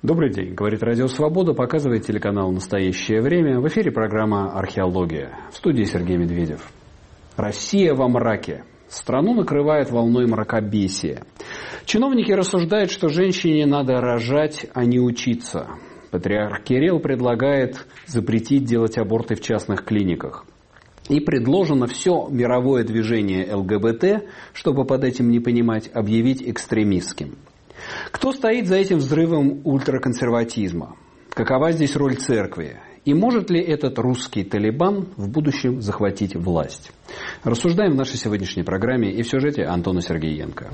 Добрый день. Говорит Радио Свобода, показывает телеканал «Настоящее время». В эфире программа «Археология». В студии Сергей Медведев. Россия во мраке. Страну накрывает волной мракобесия. Чиновники рассуждают, что женщине надо рожать, а не учиться. Патриарх Кирилл предлагает запретить делать аборты в частных клиниках. И предложено все мировое движение ЛГБТ, чтобы под этим не понимать, объявить экстремистским. Кто стоит за этим взрывом ультраконсерватизма? Какова здесь роль церкви? И может ли этот русский талибан в будущем захватить власть? Рассуждаем в нашей сегодняшней программе и в сюжете Антона Сергеенко.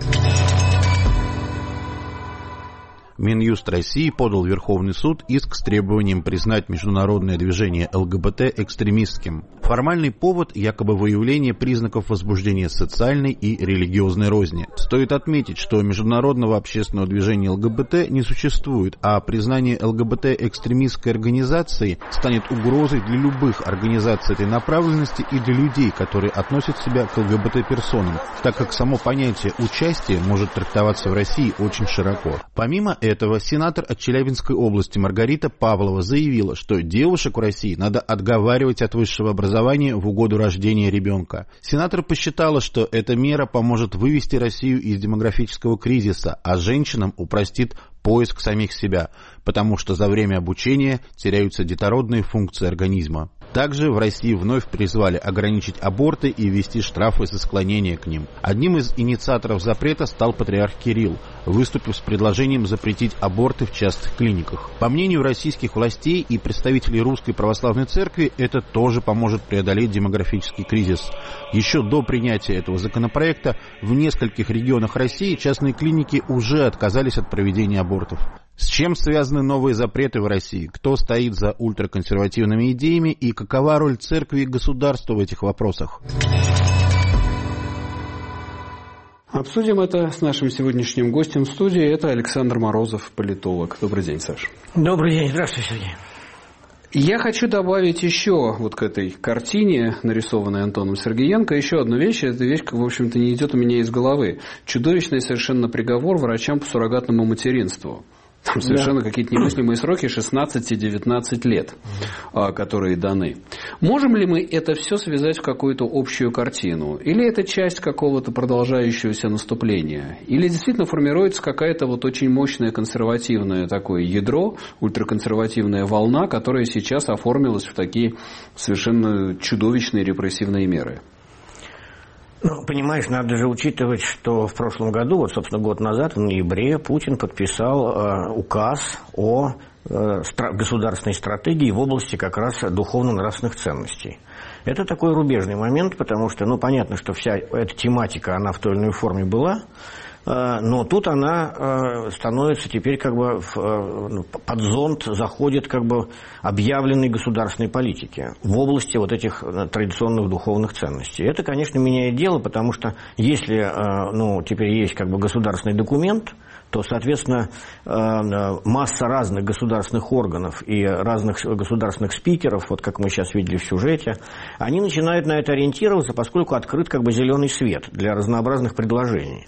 Минюст России подал в Верховный суд иск с требованием признать международное движение ЛГБТ экстремистским. Формальный повод – якобы выявление признаков возбуждения социальной и религиозной розни. Стоит отметить, что международного общественного движения ЛГБТ не существует, а признание ЛГБТ экстремистской организацией станет угрозой для любых организаций этой направленности и для людей, которые относят себя к ЛГБТ-персонам, так как само понятие участия может трактоваться в России очень широко. Помимо этого, сенатор от Челябинской области Маргарита Павлова заявила, что девушек в России надо отговаривать от высшего образования в угоду рождения ребенка. Сенатор посчитала, что эта мера поможет вывести Россию из демографического кризиса, а женщинам упростит поиск самих себя, потому что за время обучения теряются детородные функции организма. Также в России вновь призвали ограничить аборты и ввести штрафы за склонение к ним. Одним из инициаторов запрета стал патриарх Кирилл, выступив с предложением запретить аборты в частных клиниках. По мнению российских властей и представителей Русской Православной Церкви, это тоже поможет преодолеть демографический кризис. Еще до принятия этого законопроекта в нескольких регионах России частные клиники уже отказались от проведения абортов. С чем связаны новые запреты в России? Кто стоит за ультраконсервативными идеями и какова роль церкви и государства в этих вопросах? Обсудим это с нашим сегодняшним гостем в студии. Это Александр Морозов, политолог. Добрый день, Саша. Добрый день. Здравствуйте, Сергей. Я хочу добавить еще вот к этой картине, нарисованной Антоном Сергеенко, еще одну вещь. Эта вещь, в общем-то, не идет у меня из головы. Чудовищный совершенно приговор врачам по суррогатному материнству. Там совершенно какие-то немыслимые сроки, 16-19 лет, которые даны. Можем ли мы это все связать в какую-то общую картину? Или это часть какого-то продолжающегося наступления? Или действительно формируется какая-то вот очень мощное консервативное такое ядро, ультраконсервативная волна, которая сейчас оформилась в такие совершенно чудовищные репрессивные меры? Ну, понимаешь, надо же учитывать, что в прошлом году, вот, собственно, год назад, в ноябре, Путин подписал указ о государственной стратегии в области как раз духовно-нравственных ценностей. Это такой рубежный момент, потому что, ну, понятно, что вся эта тематика, она в той или иной форме была, но тут она становится теперь как бы под зонт заходит как бы объявленной государственной политики в области вот этих традиционных духовных ценностей. Это, конечно, меняет дело, потому что если теперь есть как бы государственный документ, то, соответственно, масса разных государственных органов и разных государственных спикеров, вот как мы сейчас видели в сюжете, они начинают на это ориентироваться, поскольку открыт как бы зеленый свет для разнообразных предложений.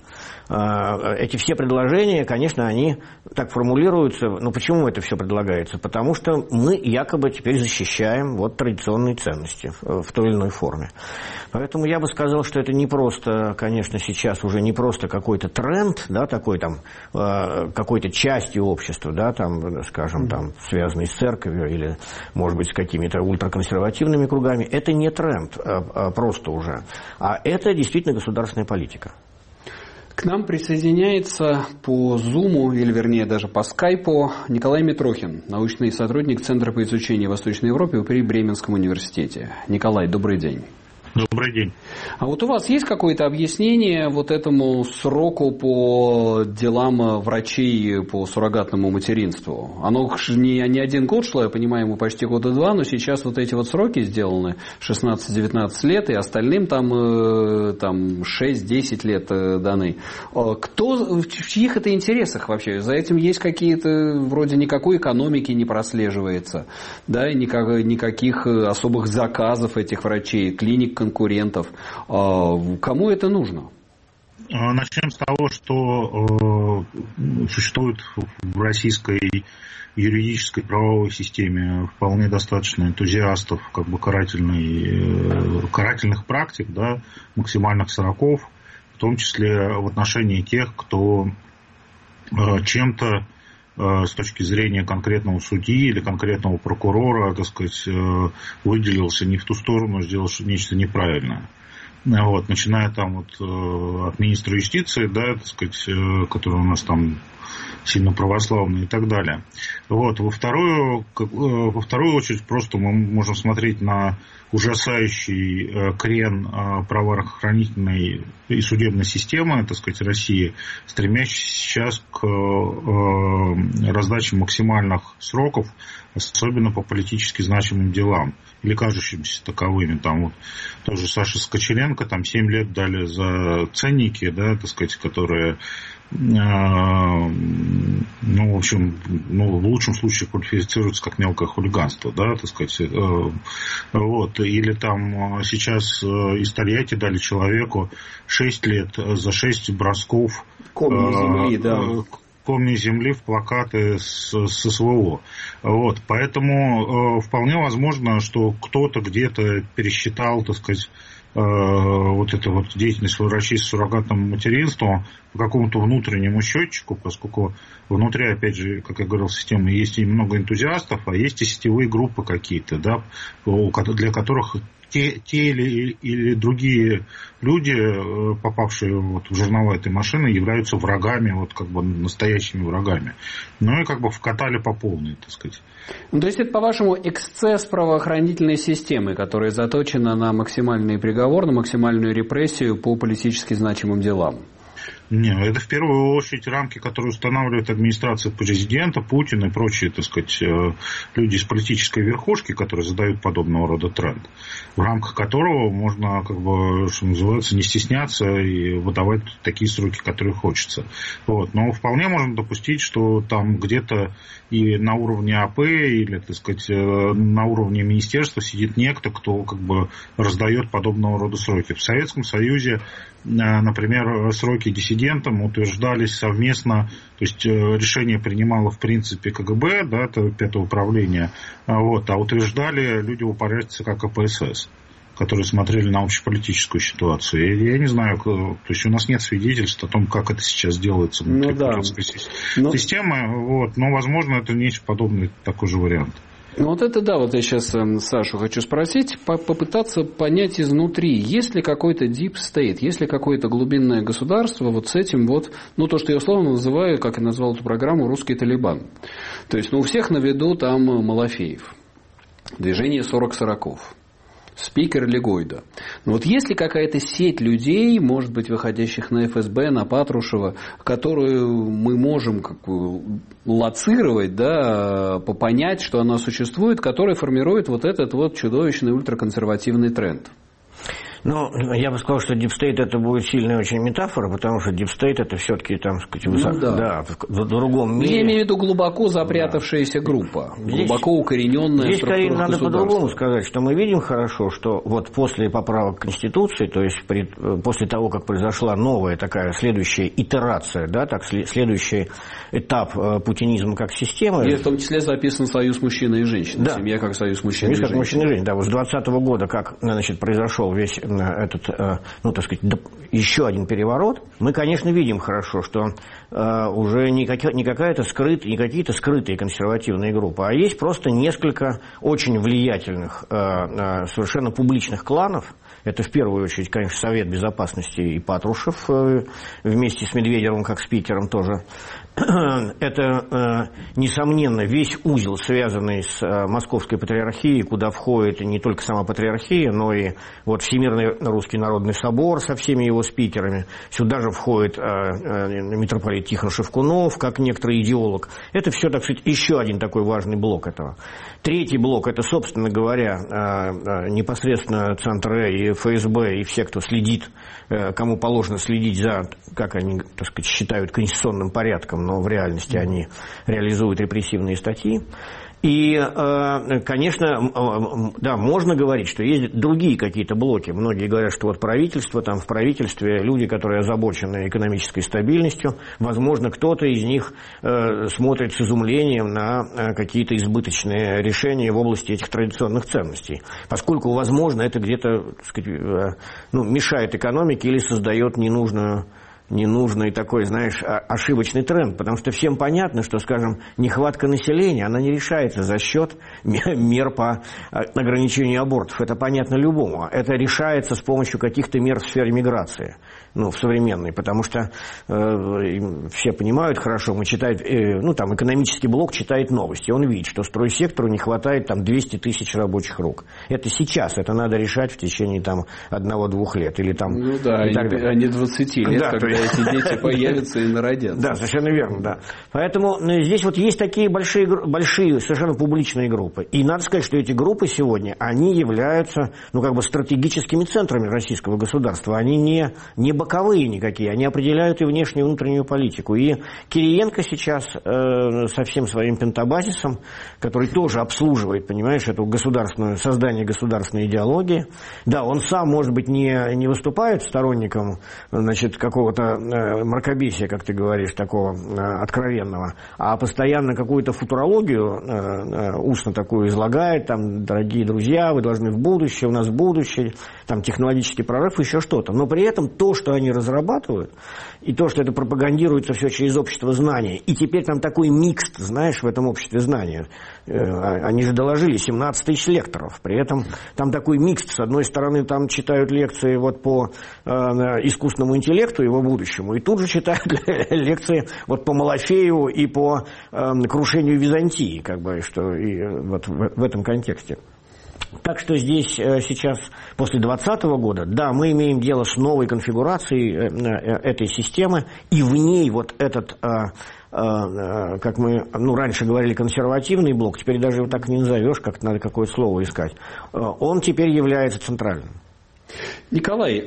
Эти все предложения, конечно, они так формулируются. Но почему это все предлагается? Потому что мы якобы теперь защищаем вот традиционные ценности в той или иной форме. Поэтому я бы сказал, что это не просто, конечно, сейчас уже не просто какой-то тренд, да, такой там какой-то частью общества, да, там, скажем, там, связанный с церковью или, может быть, с какими-то ультраконсервативными кругами. Это не тренд просто уже, а это действительно государственная политика. К нам присоединяется по Зуму, или вернее даже по Скайпу, Николай Митрохин, научный сотрудник Центра по изучению Восточной Европы при Бременском университете. Николай, добрый день. Добрый день. А вот у вас есть какое-то объяснение вот этому сроку по делам врачей по суррогатному материнству? Оно не один год шло, я понимаю, ему почти года два, но сейчас вот эти вот сроки сделаны 16-19 лет, и остальным там 6-10 лет даны. Кто, в чьих это интересах вообще? За этим есть какие-то, вроде никакой экономики не прослеживается, да, никаких особых заказов этих врачей, клиник, конкурентов. Кому это нужно? Начнем с того, что существует в российской юридической правовой системе вполне достаточно энтузиастов как бы карательных практик, да, максимальных сроков, в том числе в отношении тех, кто чем-то с точки зрения конкретного судьи или конкретного прокурора, так сказать, выделился не в ту сторону, сделал нечто неправильное. Вот, начиная там вот от министра юстиции, да, так сказать, который у нас там сильно православный и так далее. Вот, во вторую очередь просто мы можем смотреть на ужасающий крен правоохранительной и судебной системы, так сказать, России, стремящейся сейчас к раздаче максимальных сроков, особенно по политически значимым делам, или кажущимся таковыми. Там вот тоже Саша Скочеленко, там 7 лет дали за ценники, да, так сказать, которые, в общем, в лучшем случае квалифицируются как мелкое хулиганство, да, так сказать. Вот. Или там сейчас из Тольятти дали человеку 6 лет за 6 бросков комни земли, да. Комни земли в плакаты с СВО. Вот. Поэтому вполне возможно, что кто-то где-то пересчитал, так сказать, вот эту вот деятельность врачей с суррогатным материнством по какому-то внутреннему счетчику, поскольку внутри, опять же, как я говорил, системы есть и много энтузиастов, а есть и сетевые группы какие-то, да, для которых те или другие люди, попавшие вот в жернова этой машины, являются врагами, вот как бы настоящими врагами. Ну и как бы вкатали по полной, так сказать. Ну, то есть это, по-вашему, эксцесс правоохранительной системы, которая заточена на максимальный приговор, на максимальную репрессию по политически значимым делам? Нет, это в первую очередь рамки, которые устанавливает администрация президента, Путин и прочие, так сказать, люди из политической верхушки, которые задают подобного рода тренд, в рамках которого можно, как бы, что называется, не стесняться и выдавать такие сроки, которые хочется. Вот. Но вполне можно допустить, что там где-то и на уровне АП или, так сказать, на уровне министерства сидит некто, кто как бы раздает подобного рода сроки. В Советском Союзе, например, сроки диссидентам утверждались совместно, то есть решение принимало в принципе КГБ, да, это 5-е управление, вот, а утверждали люди в упорядке как КПСС, которые смотрели на общеполитическую ситуацию. Я не знаю, то есть у нас нет свидетельств о том, как это сейчас делается внутри путинской системы, вот, но, возможно, это нечто подобное, такой же вариант. Ну вот это да, вот я сейчас Сашу хочу спросить, попытаться понять изнутри, есть ли какой-то deep state, есть ли какое-то глубинное государство вот с этим вот, ну то, что я условно называю, как я назвал эту программу, русский Талибан. То есть, ну у всех на виду там Малафеев, движение 40-40. Спикер Легойда. Но вот есть ли какая-то сеть людей, может быть, выходящих на ФСБ, на Патрушева, которую мы можем как бы лоцировать, да, понять, что она существует, которая формирует вот этот вот чудовищный ультраконсервативный тренд? Ну, я бы сказал, что дипстейт это будет сильная очень метафора, потому что дипстейт это все-таки там, сказать, в другом мире. Я имею в виду глубоко запрятавшаяся группа, глубоко укорененная структура государства. Здесь, скорее, надо по-другому сказать, что мы видим хорошо, что вот после поправок Конституции, то есть после того, как произошла новая такая следующая итерация, да, так, следующий этап путинизма как системы. И в том числе записан союз мужчины и женщины, да. Семья как союз мужчины и женщины. Мужчины и женщины, да, вот с 2020 года, как, значит, произошел весь этот, ну, так сказать, еще один переворот, мы, конечно, видим хорошо, что уже не какие-то скрытые консервативные группы, а есть просто несколько очень влиятельных, совершенно публичных кланов. Это в первую очередь, конечно, Совет Безопасности и Патрушев вместе с Медведевым как спикером тоже. Это, несомненно, весь узел, связанный с Московской Патриархией, куда входит не только сама Патриархия, но и вот Всемирный Русский Народный Собор со всеми его спикерами. Сюда же входит митрополит Тихон Шевкунов, как некоторый идеолог. Это все, так сказать, еще один такой важный блок этого. Третий блок – это, собственно говоря, непосредственно Центр и ФСБ, и все, кто следит, кому положено следить за, как они, так сказать, считают конституционным порядком, но в реальности они реализуют репрессивные статьи. И, конечно, да, можно говорить, что есть другие какие-то блоки. Многие говорят, что вот правительство, там в правительстве люди, которые озабочены экономической стабильностью, возможно, кто-то из них смотрит с изумлением на какие-то избыточные решения в области этих традиционных ценностей. Поскольку, возможно, это где-то, так сказать, мешает экономике или создает ненужный такой, знаешь, ошибочный тренд, потому что всем понятно, что, скажем, нехватка населения, она не решается за счет мер по ограничению абортов. Это понятно любому. Это решается с помощью каких-то мер в сфере миграции, в современной, потому что все понимают хорошо, мы читаем, там экономический блок читает новости, он видит, что стройсектору не хватает там 200 тысяч рабочих рук. Это сейчас, это надо решать в течение там 1-2 лет или там... Ну да, а не 20 лет, да, когда эти дети появятся и народятся. Да, совершенно верно, да. Поэтому здесь вот есть такие большие, совершенно публичные группы. И надо сказать, что эти группы сегодня, они являются, стратегическими центрами российского государства. Они не боковые никакие, они определяют и внешнюю, и внутреннюю политику. И Кириенко сейчас со всем своим пентабазисом, который тоже обслуживает, понимаешь, эту создание государственной идеологии, да, он сам, может быть, не выступает сторонником, какого-то мракобесия, как ты говоришь, такого откровенного, а постоянно какую-то футурологию устно такую излагает, там, дорогие друзья, вы должны в будущее, у нас будущее, там, технологический прорыв, еще что-то. Но при этом то, что они разрабатывают, и то, что это пропагандируется все через общество знания, и теперь там такой микс, знаешь, в этом обществе знания, они же доложили 17 тысяч лекторов, при этом там такой микс, с одной стороны, там читают лекции вот по искусственному интеллекту, его будущему, и тут же читают лекции вот по Малафееву и по крушению Византии, вот в этом контексте. Так что здесь сейчас, после 2020 года, да, мы имеем дело с новой конфигурацией этой системы, и в ней вот этот, как мы раньше говорили, консервативный блок, теперь даже его так не назовешь, как надо какое-то слово искать, он теперь является центральным. Николай,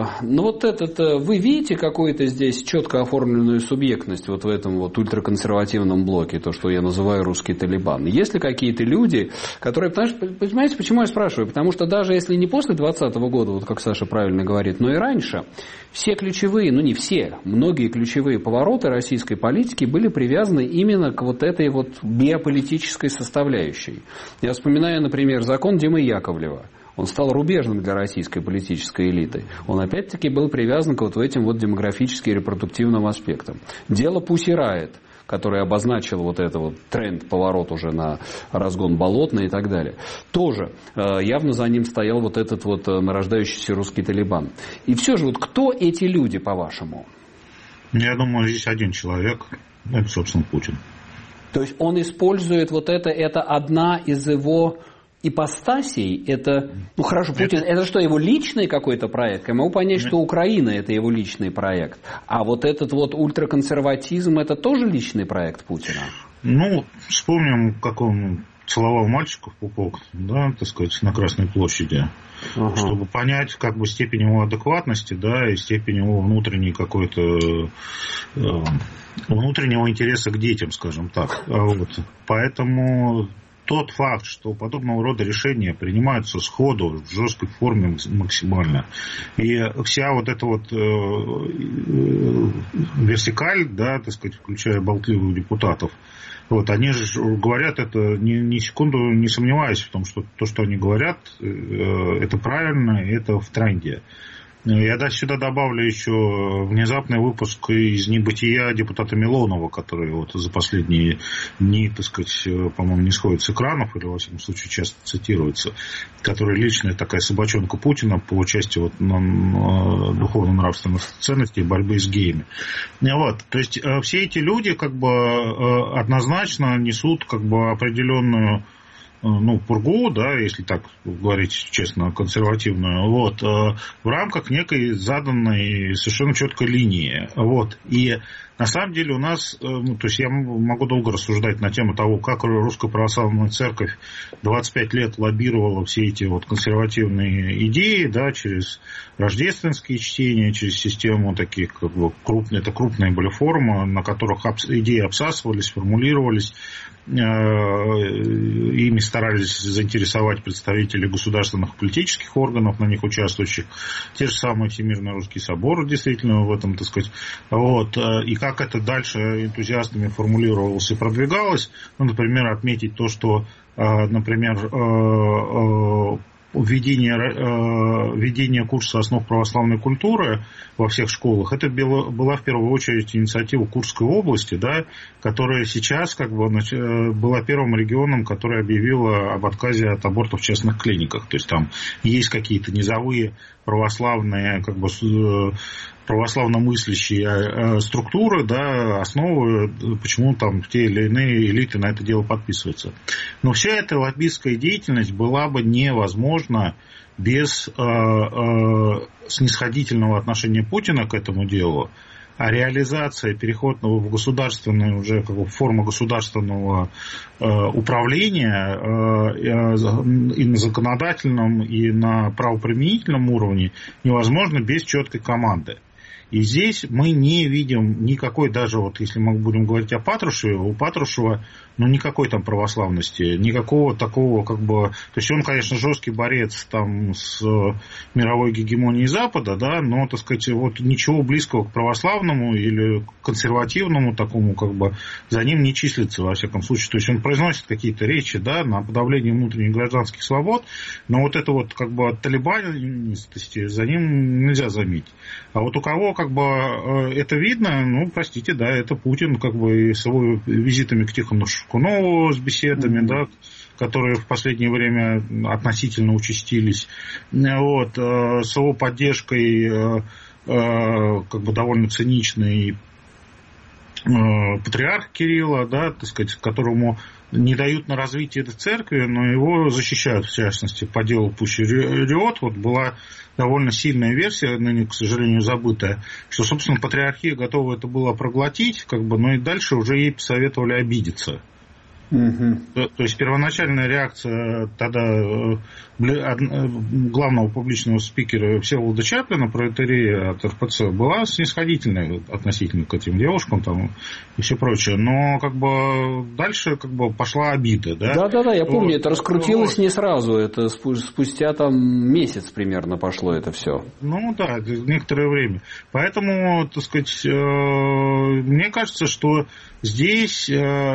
вы видите какую-то здесь четко оформленную субъектность вот в этом вот ультраконсервативном блоке, то, что я называю русский Талибан? Есть ли какие-то люди, которые... Понимаете, почему я спрашиваю? Потому что даже если не после 2020 года, вот как Саша правильно говорит, но и раньше, все ключевые, не все, многие ключевые повороты российской политики были привязаны именно к вот этой вот биополитической составляющей. Я вспоминаю, например, закон Димы Яковлева. Он стал рубежным для российской политической элиты. Он опять-таки был привязан к вот этим вот демографически репродуктивным аспектам. Дело Пусси Райт, который обозначил вот этот вот тренд, поворот уже на разгон Болотной и так далее. Тоже явно за ним стоял вот этот вот нарождающийся русский Талибан. И все же, вот кто эти люди, по-вашему? Я думаю, здесь один человек, это, собственно, Путин. То есть он использует вот это одна из его... ипостасей, это, Путин, это что, его личный какой-то проект? Я могу понять, что Украина – это его личный проект. А вот этот вот ультраконсерватизм – это тоже личный проект Путина? Вспомним, как он целовал мальчиков в пупок, да, так сказать, на Красной площади, чтобы понять, степень его адекватности, да, и степень его внутренней какой-то... внутреннего интереса к детям, скажем так. Поэтому... Тот факт, что подобного рода решения принимаются сходу, в жесткой форме максимально, и вся вот эта вот вертикаль, да, так сказать, включая болтливых депутатов, они же говорят это ни секунду не сомневаясь в том, что то, что они говорят, это правильно, и это в тренде. Я сюда добавлю еще внезапный выпуск из небытия депутата Милонова, который за последние дни, так сказать, по-моему, не сходит с экранов, или, во всяком случае, часто цитируется, который личная такая собачонка Путина по части на духовно-нравственных ценностей и борьбы с геями. То есть все эти люди однозначно несут определенную пургу, да, если так говорить честно, консервативную, в рамках некой заданной совершенно четкой линии. И На самом деле у нас, то есть я могу долго рассуждать на тему того, как Русская Православная Церковь 25 лет лоббировала все эти вот консервативные идеи, да, через рождественские чтения, через систему таких, как бы, крупные были форумы, на которых идеи обсасывались, формулировались, ими старались заинтересовать представителей государственных политических органов, на них участвующих, те же самые Всемирный Русский Собор, действительно, в этом, так сказать, вот, и как это дальше энтузиастами формулировалось и продвигалось, ну, например, отметить то, что, например, введение курса основ православной культуры во всех школах, это была в первую очередь инициатива Курской области, да, которая сейчас как бы была первым регионом, который объявила об отказе от абортов в частных клиниках. То есть там есть какие-то низовые православные, как бы, православно мыслящие структуры, да, основы, почему там те или иные элиты на это дело подписываются. Но вся эта лоббистская деятельность была бы невозможна без снисходительного отношения Путина к этому делу, а реализация переходного в государственную, уже как бы форму государственного управления и на законодательном, и на правоприменительном уровне невозможно без четкой команды. И здесь мы не видим никакой, даже вот если мы будем говорить о Патрушеве, у Патрушева, ну, никакой там православности, никакого такого, как бы, то есть он, конечно, жесткий борец там с мировой гегемонией Запада, да, но, так сказать, вот ничего близкого к православному или консервативному такому, как бы, за ним не числится, во всяком случае. То есть он произносит какие-то речи, да, на подавление внутренних гражданских свобод, но вот это вот, как бы, талибанистости за ним нельзя заметить. А вот у кого, как бы, это видно, ну, простите, да, это Путин, как бы, и с его визитами к Тихону Шкунову, с беседами, да, которые в последнее время относительно участились, вот, с его поддержкой, как бы, довольно циничной патриарха Кирилла, да, так сказать, которому не дают на развитие этой церкви, но его защищают, в частности, по делу Пущи Риот. Вот была довольно сильная версия, ныне, к сожалению, забытая, что, собственно, патриархия готова это было проглотить, как бы, но и дальше уже ей посоветовали обидеться. То есть первоначальная реакция тогда главного публичного спикера Всеволода Чаплина, протоиерея от РПЦ, была снисходительной относительно к этим девушкам там, и все прочее. Но как бы дальше как бы пошла обида. Да, я помню, это раскрутилось не сразу, это спустя там месяц примерно пошло это все. Ну да, некоторое время. Поэтому, так сказать, мне кажется, что здесь,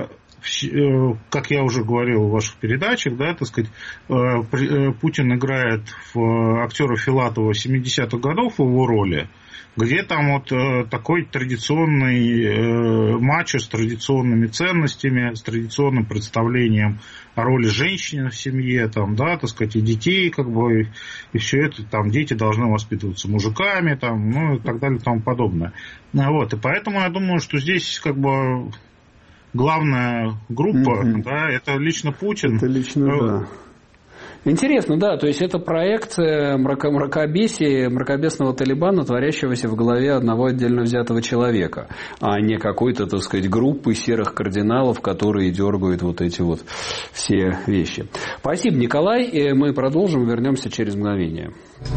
как я уже говорил в ваших передачах, да, так сказать, Путин играет в актера Филатова 70-х годов в его роли, где там вот такой традиционный мачо с традиционными ценностями, с традиционным представлением о роли женщины в семье, там, да, так сказать, и детей, как бы, и все это, там, дети должны воспитываться мужиками, там, ну, и так далее, и тому подобное. Вот, и поэтому я думаю, что здесь, как бы, главная группа, да, это лично Путин. Это лично, да. Интересно, да, то есть это проекция мракобесия, мракобесного Талибана, творящегося в голове одного отдельно взятого человека, а не какой-то, так сказать, группы серых кардиналов, которые дергают вот эти вот все вещи. Спасибо, Николай, и мы продолжим, вернемся через мгновение.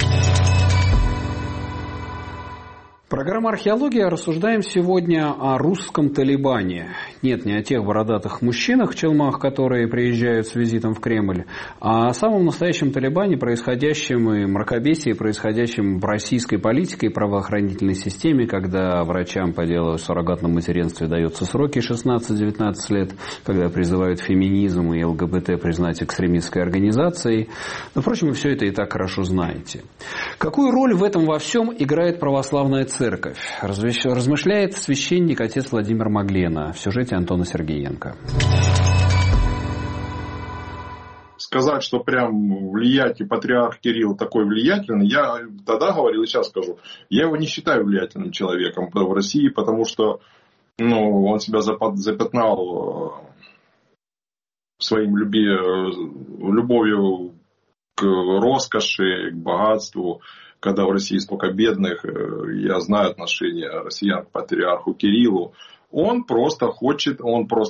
Программа «Археология». Рассуждаем сегодня о русском Талибане. Нет, не о тех бородатых мужчинах в челмах, которые приезжают с визитом в Кремль, а о самом настоящем Талибане, происходящем и мракобесии, происходящем в российской политике и правоохранительной системе, когда врачам по делу о суррогатном материнстве даются сроки 16-19 лет, когда призывают феминизм и ЛГБТ признать экстремистской организацией. Но, впрочем, вы все это и так хорошо знаете. Какую роль в этом во всем играет православная церковь? Размышляет священник отец Владимир Маглена в сюжете Антона Сергеенко. Сказать, что прям влиятельный патриарх Кирилл такой влиятельный, я тогда говорил и сейчас скажу, я его не считаю влиятельным человеком в России, потому что он себя запятнал своим любовью к роскоши, к богатству. когда в России столько бедных, я знаю отношение россиян к патриарху Кириллу, он просто хочет,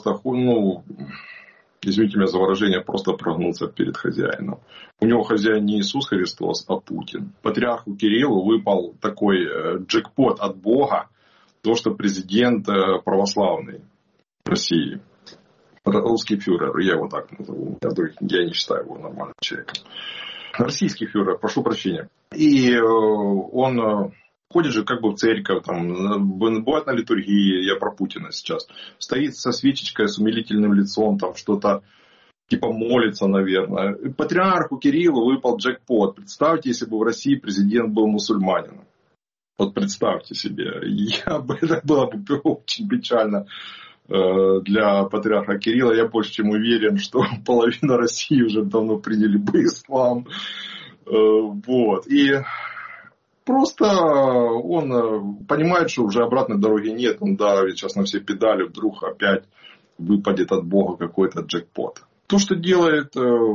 извините меня за выражение, просто прогнуться перед хозяином. У него хозяин не Иисус Христос, а Путин. Патриарху Кириллу выпал такой джекпот от Бога, то, что президент православный России. Русский фюрер, я его так назову. Я не считаю его нормальным человеком. Российский фюрер, прошу прощения. И он ходит же как бы в церковь, там, бывает на литургии, я про Путина сейчас, стоит со свечечкой, с умилительным лицом, там что-то типа молится, наверное. Патриарху Кириллу выпал джекпот. Представьте, если бы в России президент был мусульманином. Вот представьте себе, это было бы очень печально для патриарха Кирилла. Я больше чем уверен, что половина России уже давно приняли бы ислам. Вот. И просто он понимает, что уже обратной дороги нет. Он давит сейчас на все педали, вдруг опять выпадет от Бога какой-то джекпот. То, что делает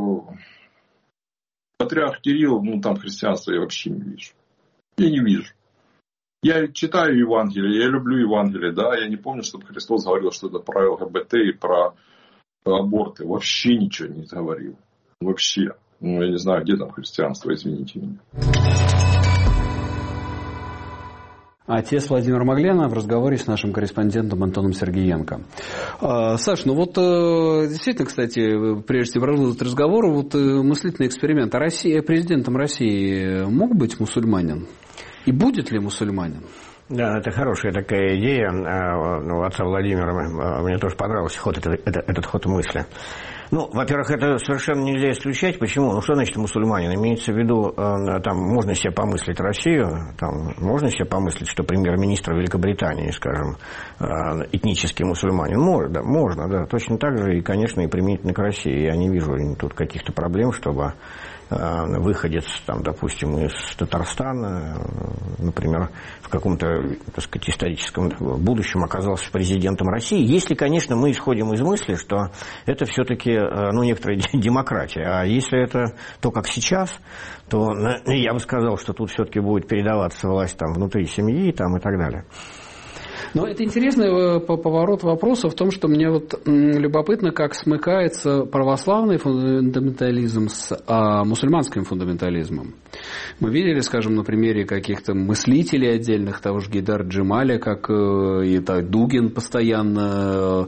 патриарх Кирилл, там христианство я вообще не вижу. Я не вижу. Я читаю Евангелие, я люблю Евангелие, да, я не помню, чтобы Христос говорил что-то про ЛГБТ и про аборты. Вообще ничего не говорил. Вообще. Я не знаю, где там христианство, извините меня. Отец Владимир Маглена в разговоре с нашим корреспондентом Антоном Сергеенко. Саш, действительно, кстати, прежде чем продолжить разговор, мыслительный эксперимент. Президентом России мог быть мусульманин? И будет ли мусульманин? Да, это хорошая такая идея. У отца Владимира мне тоже понравился этот ход мысли. Во-первых, это совершенно нельзя исключать. Почему? Что значит мусульманин? Имеется в виду, там можно себе помыслить Россию, там можно себе помыслить, что премьер-министр Великобритании, скажем, этнический мусульманин. Можно, да. Точно так же и, конечно, и применительно к России. Я не вижу тут каких-то проблем, чтобы выходец, там, допустим, из Татарстана, например, в каком-то, так сказать, историческом будущем оказался президентом России, если, конечно, мы исходим из мысли, что это все-таки, некоторая демократия. А если это то, как сейчас, то я бы сказал, что тут все-таки будет передаваться власть там, внутри семьи там, и так далее. Но это интересный поворот вопроса в том, что мне любопытно, как смыкается православный фундаментализм с мусульманским фундаментализмом. Мы видели, скажем, на примере каких-то мыслителей отдельных, того же Гейдар Джемаля, как и Дугин постоянно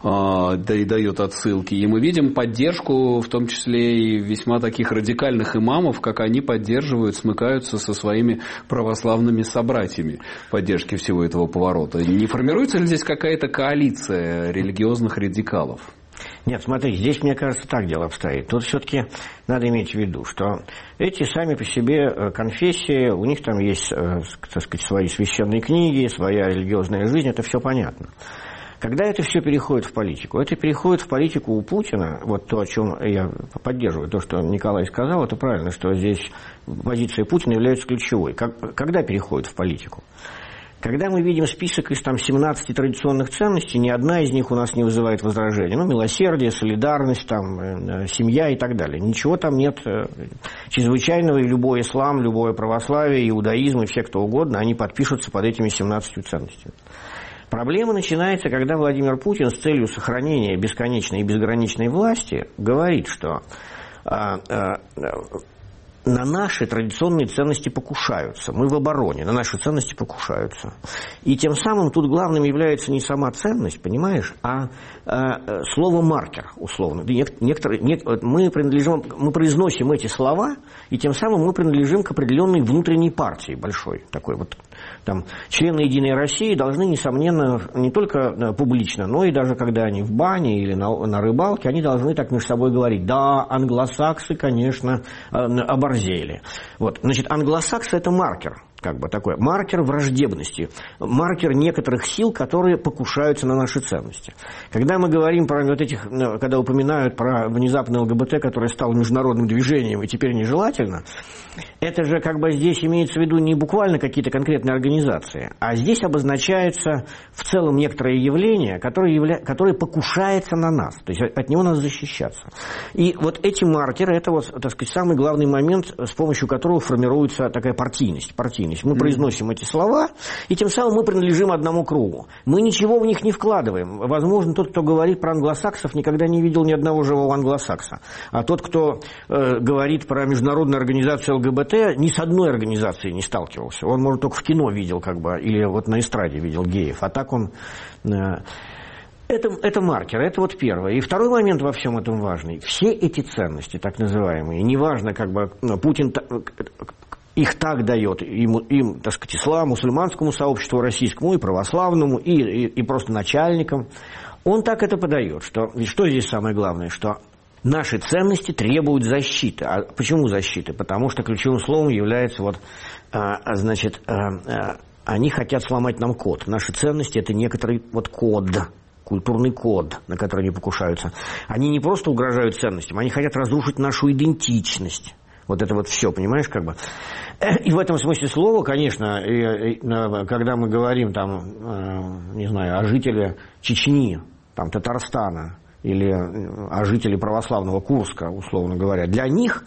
дает отсылки. И мы видим поддержку, в том числе и весьма таких радикальных имамов, как они поддерживают, смыкаются со своими православными собратьями в поддержке всего этого поворота. Не формируется ли здесь какая-то коалиция религиозных радикалов? Нет, смотри, здесь, мне кажется, так дело обстоит. Тут все-таки надо иметь в виду, что эти сами по себе конфессии, у них там есть, так сказать, свои священные книги, своя религиозная жизнь, это все понятно. Когда это все переходит в политику? Это переходит в политику у Путина, то, о чем я поддерживаю, то, что Николай сказал, это правильно, что здесь позиция Путина является ключевой. Когда переходит в политику? Когда мы видим список из 17 традиционных ценностей, ни одна из них у нас не вызывает возражений. Милосердие, солидарность, семья и так далее. Ничего там нет чрезвычайного, и любой ислам, любое православие, иудаизм и все кто угодно, они подпишутся под этими 17 ценностями. Проблема начинается, когда Владимир Путин с целью сохранения бесконечной и безграничной власти говорит, что на наши традиционные ценности покушаются. Мы в обороне, на наши ценности покушаются. И тем самым тут главным является не сама ценность, понимаешь, а слово «маркер», условно. Мы произносим эти слова, и тем самым мы принадлежим к определенной внутренней партии большой. Такой члены «Единой России» должны, несомненно, не только публично, но и даже когда они в бане или на рыбалке, они должны так между собой говорить: да, англосаксы, конечно, оборзели. Англосаксы – это маркер, как бы такой маркер враждебности, маркер некоторых сил, которые покушаются на наши ценности. Когда мы говорим про вот этих, когда упоминают про внезапный ЛГБТ, который стал международным движением и теперь нежелательно, это же как бы здесь имеется в виду не буквально какие-то конкретные организации, а здесь обозначаются в целом некоторые явления, которые покушаются на нас, то есть от него надо защищаться. И вот эти маркеры, это вот, так сказать, самый главный момент, с помощью которого формируется такая партийность. Мы произносим эти слова, и тем самым мы принадлежим одному кругу. Мы ничего в них не вкладываем. Возможно, тот, кто говорит про англосаксов, никогда не видел ни одного живого англосакса. А тот, кто говорит про международную организацию ЛГБТ, ни с одной организацией не сталкивался. Он, может, только в кино видел, как бы, или вот на эстраде видел геев. А так он... Это маркер, это вот первое. И второй момент во всем этом важный. Все эти ценности, так называемые, неважно, как бы Путин их так дает им, так сказать, исламу, мусульманскому сообществу российскому, и православному, и просто начальникам, он так это подает. Что здесь самое главное, что наши ценности требуют защиты. А почему защиты? Потому что ключевым словом является вот, значит, они хотят сломать нам код. Наши ценности – это некоторый вот код, культурный код, на который они покушаются. Они не просто угрожают ценностям, они хотят разрушить нашу идентичность. Вот это вот все, понимаешь, как бы. И в этом смысле слова, конечно, когда мы говорим там, не знаю, о жителе Чечни, там, Татарстана, или о жителе православного Курска, условно говоря, для них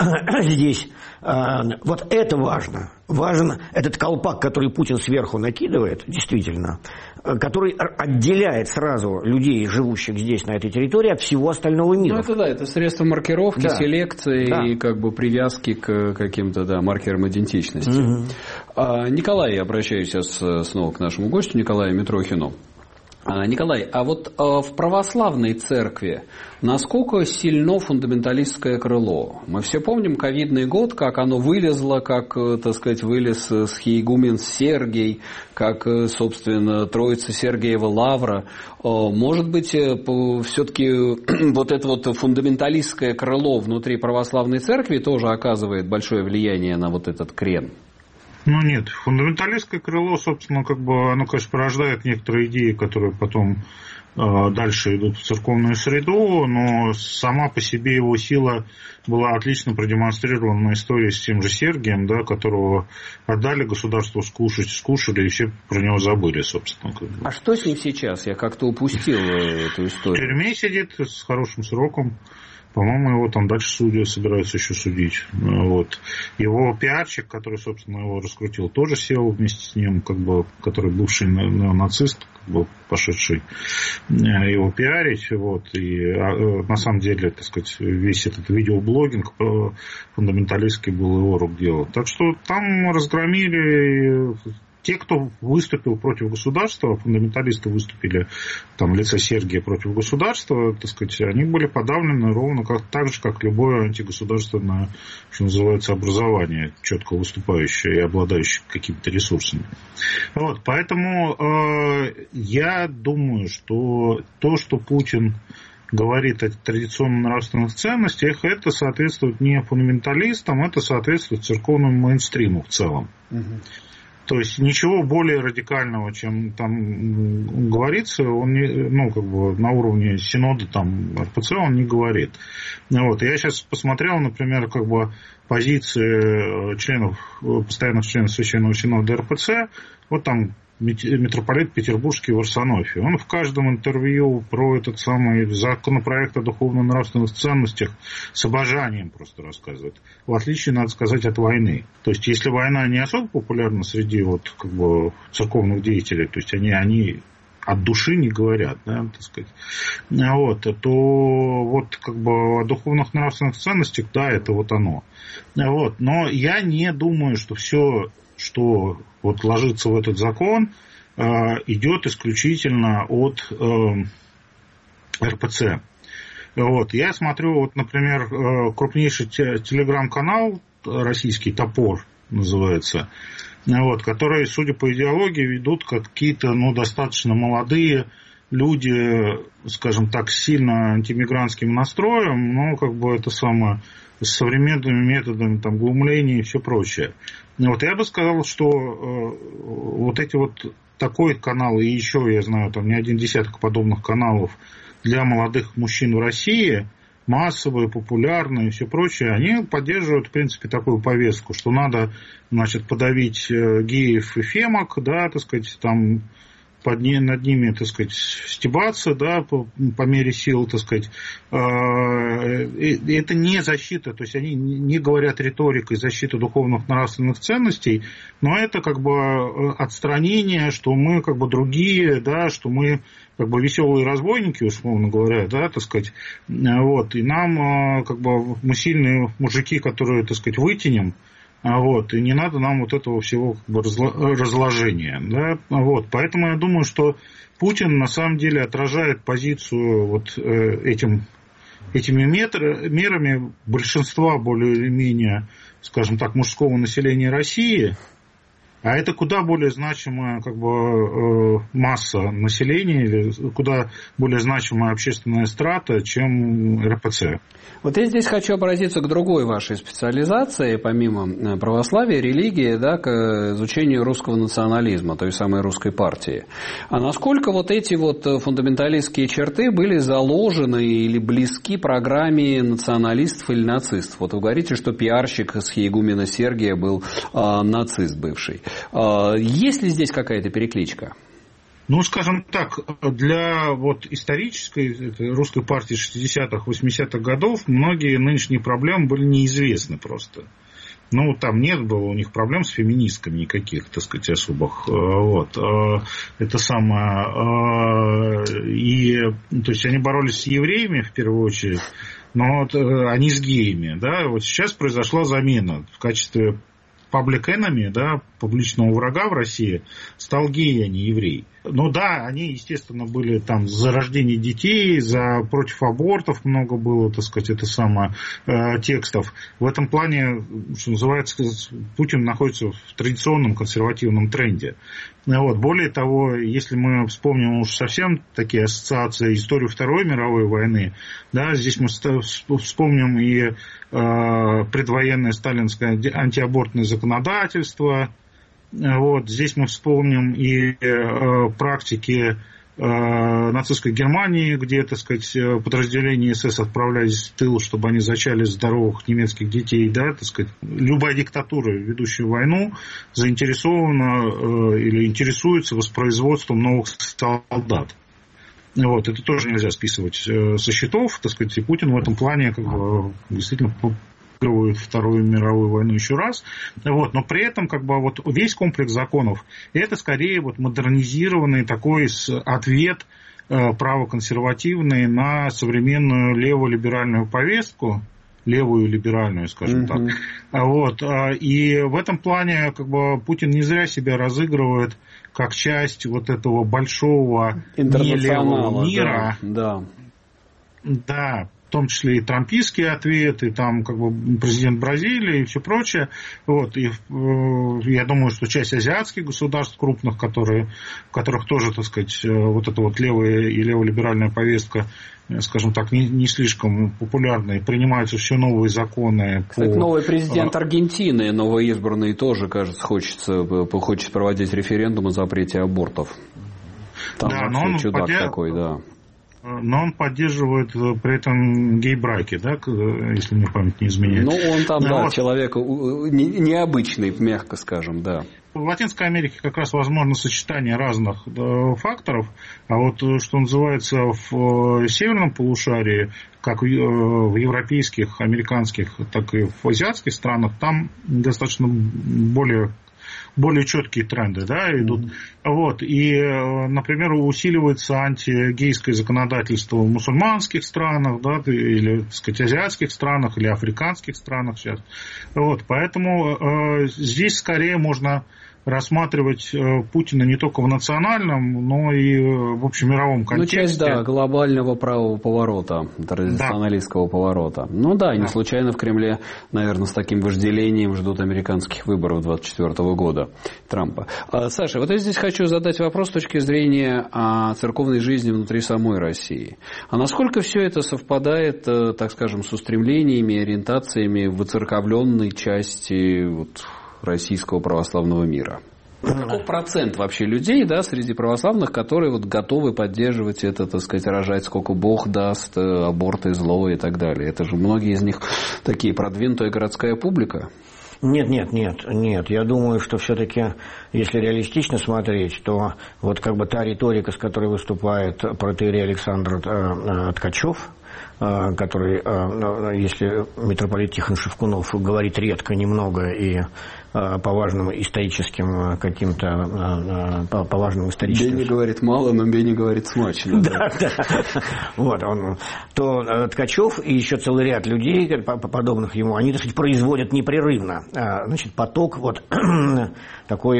здесь вот это важно. Важен этот колпак, который Путин сверху накидывает, действительно, который отделяет сразу людей, живущих здесь, на этой территории, от всего остального мира. Ну, это да, это средство маркировки, да, селекции, да, и как бы привязки к каким-то, да, маркерам идентичности. Угу. Николай, я обращаюсь сейчас снова к нашему гостю, Николаю Митрохину. Николай, а вот в православной церкви насколько сильно фундаменталистское крыло? Мы все помним ковидный год, как оно вылезло, как, так сказать, вылез схиегумен Сергий, как, собственно, Троица Сергиева Лавра. Может быть, все-таки вот это вот фундаменталистское крыло внутри православной церкви тоже оказывает большое влияние на вот этот крен? Ну нет, фундаменталистское крыло, собственно, как бы, оно, конечно, порождает некоторые идеи, которые потом дальше идут в церковную среду, но сама по себе его сила была отлично продемонстрирована на истории с тем же Сергием, да, которого отдали государству скушали, и все про него забыли, собственно. Как бы. А что с ним сейчас? Я как-то упустил эту историю. В тюрьме сидит с хорошим сроком. По-моему, его там дальше собираются еще судить. Вот. Его пиарщик, который, собственно, его раскрутил, тоже сел вместе с ним, как бы, который бывший неонацист, как бы, пошедший его пиарить. Вот. И на самом деле, так сказать, весь этот видеоблогинг фундаменталистский был его рук дело. Так что там разгромили. Те, кто выступил против государства, фундаменталисты выступили там, в лице Сергия против государства, так сказать, они были подавлены ровно так же, как любое антигосударственное, что называется, образование, четко выступающее и обладающее какими-то ресурсами. Вот, поэтому я думаю, что то, что Путин говорит о традиционно-нравственных ценностях, это соответствует не фундаменталистам, это соответствует церковному мейнстриму в целом. То есть ничего более радикального, чем там говорится, он не, ну, как бы на уровне синода там РПЦ он не говорит. Вот. Я сейчас посмотрел, например, как бы позиции постоянных членов Священного Синода РПЦ. Вот там митрополит Петербургский Варсонофий. Он в каждом интервью про этот самый законопроект о духовно-нравственных ценностях с обожанием просто рассказывает. В отличие, надо сказать, от войны. То есть, если война не особо популярна среди вот, как бы, церковных деятелей, то есть они от души не говорят, да, так сказать, вот, то вот как бы о духовных нравственных ценностях, да, это вот оно. Вот. Но я не думаю, что все, что вот ложится в этот закон, идет исключительно от РПЦ. Вот. Я смотрю, вот, например, крупнейший телеграм-канал российский, «Топор» называется, вот, которые, судя по идеологии, ведут какие-то, ну, достаточно молодые люди, скажем так, с сильно антимигрантским настроем, но как бы это самое, с современными методами там, глумления и все прочее. Вот я бы сказал, что вот эти вот такой канал, и еще, я знаю, там не один десяток подобных каналов для молодых мужчин в России, массовые, популярные и все прочее, они поддерживают, в принципе, такую повестку, что надо, значит, подавить геев и фемок, да, так сказать, там над ними, так сказать, стебаться, да, по мере сил, так сказать. Это не защита, то есть они не говорят риторикой защиты духовных нравственных ценностей, но это как бы отстранение, что мы как бы другие, да, что мы как бы веселые разбойники, условно говоря, да, так сказать, вот, и нам как бы мы сильные мужики, которые, так сказать, вытянем. Вот, и не надо нам вот этого всего как бы разложения. Да? Вот, поэтому я думаю, что Путин на самом деле отражает позицию вот этими мерами большинства более или менее, скажем так, мужского населения России. А это куда более значимая как бы, масса населения, или куда более значимая общественная страта, чем РПЦ. Вот я здесь хочу обратиться к другой вашей специализации, помимо православия, религии, да, к изучению русского национализма, той самой русской партии. А насколько вот эти вот фундаменталистские черты были заложены или близки программе националистов или нацистов? Вот вы говорите, что пиарщик с игумена Сергия был нацист бывший. Есть ли здесь какая-то перекличка? Ну, скажем так, для вот исторической русской партии 60-х, 80-х годов многие нынешние проблемы были неизвестны просто. Ну, там нет было у них проблем с феминистками никаких, так сказать, особых. Вот. Это самое... И, то есть, они боролись с евреями, в первую очередь, но вот, они с геями. Да? Вот сейчас произошла замена в качестве public enemy, да, публичного врага в России, стал гей, а не еврей. Ну да, они, естественно, были там за рождение детей, против абортов много было, так сказать, это самое, текстов. В этом плане, что называется, Путин находится в традиционном консервативном тренде. Вот. Более того, если мы вспомним уж совсем такие ассоциации, историю Второй мировой войны, да, здесь мы вспомним и предвоенное сталинское антиабортное законодательство. Вот, здесь мы вспомним и практики нацистской Германии, где, так сказать, подразделения СС отправлялись в тыл, чтобы они зачали здоровых немецких детей, да, так сказать. Любая диктатура, ведущая войну, заинтересована или интересуется воспроизводством новых солдат. Вот, это тоже нельзя списывать со счетов, так сказать, и Путин в этом плане как бы действительно выигрывает Вторую мировую войну еще раз. Вот, но при этом как бы вот весь комплекс законов это скорее вот модернизированный такой ответ правоконсервативный на современную леволиберальную повестку, левую либеральную, скажем так. Вот, и в этом плане как бы Путин не зря себя разыгрывает как часть вот этого большого нелевого мира. Да. Да, в том числе и трампийские ответы, там как бы президент Бразилии и все прочее. Вот, и я думаю, что часть азиатских государств крупных, в которых тоже, так сказать, вот эта вот левая и леволиберальная повестка, скажем так, не слишком популярные, принимаются все новые законы. Кстати, новый президент Аргентины, новоизбранный, тоже, кажется, хочет проводить референдум о запрете абортов. Там да, вообще но чудак такой, да. Но он поддерживает при этом гей-браки, да, если мне память не изменяет. Ну, он там, да, вот. Человек необычный, мягко скажем, да. В Латинской Америке как раз возможно сочетание разных факторов, а вот что называется в северном полушарии, как в европейских, американских, так и в азиатских странах, там достаточно более четкие тренды, да, идут. Вот. И, например, усиливается антигейское законодательство в мусульманских странах, да, или, так сказать, азиатских странах, или африканских странах сейчас. Вот. Поэтому здесь скорее можно рассматривать Путина не только в национальном, но и в общемировом контексте. Ну, часть, да, глобального правого поворота, традиционалистского поворота. Ну да, не случайно в Кремле, наверное, с таким вожделением ждут американских выборов 2024 года Трампа. Саша, вот я здесь хочу задать вопрос с точки зрения церковной жизни внутри самой России. А насколько все это совпадает, так скажем, с устремлениями, ориентациями в воцерковленной части российского православного мира? Какой процент вообще людей, да, среди православных, которые вот готовы поддерживать это, так сказать, рожать сколько Бог даст, аборты зло и так далее? Это же многие из них такие продвинутая городская публика. Нет. Я думаю, что все-таки, если реалистично смотреть, то вот как бы та риторика, с которой выступает протоиерей Александр Ткачев, который, если митрополит Тихон Шевкунов говорит редко, немного и по важным историческим каким-то, по важным историческим... Бенни говорит мало, но Бенни говорит смачно. Да. Вот он. То Ткачев и еще целый ряд людей, подобных ему, они, так сказать, производят непрерывно, значит, поток вот такой